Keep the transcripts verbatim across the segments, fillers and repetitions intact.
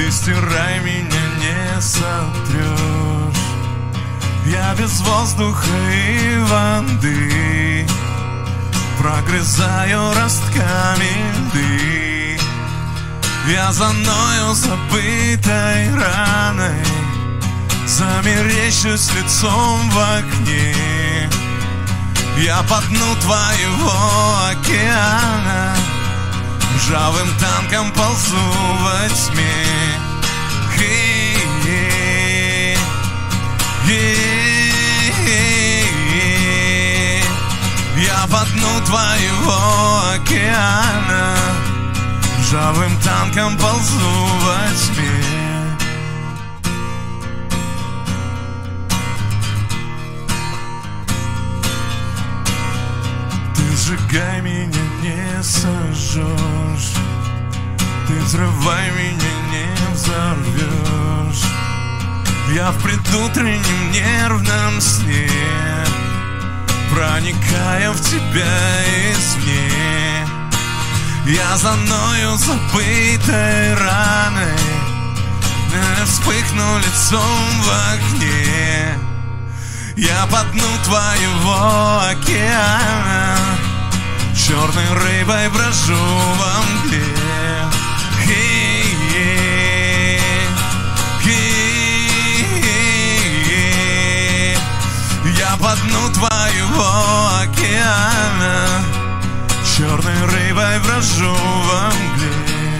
Ты стирай, меня не сотрешь. Я без воздуха и воды прогрызаю ростками льды. Я заною забытой раной, замерещусь лицом в окне. Я по дну твоего океана ржавым танком ползу во тьме. Хе-хе, хе-хе. Я по дну твоего океана ржавым танком ползу во тьме. Сжигай, меня не сожжешь. Ты взрывай, меня не взорвешь. Я в предутреннем нервном сне проникаю в тебя извне. Я заною забытой раной, вспыхну лицом в окне. Я по дну твоего океана черной рыбой брожу во мгле. Хе-хе, хе-хе. Я по дну твоего океана черной рыбой брожу во мгле.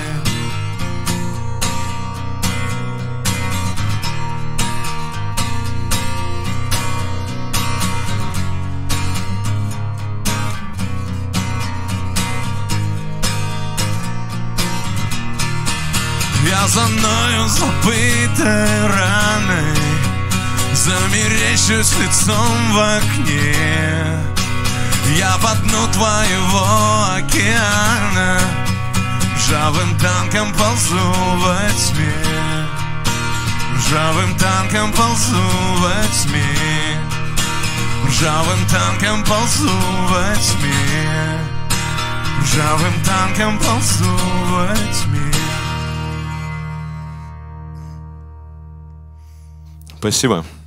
Я заною забытой раной, замерещусь лицом в окне. Я по дну твоего океана ржавым танком ползу во тьме. Ржавым танком ползу во тьме. Ржавым танком ползу во тьме. Ржавым танком ползу во тьме. Спасибо.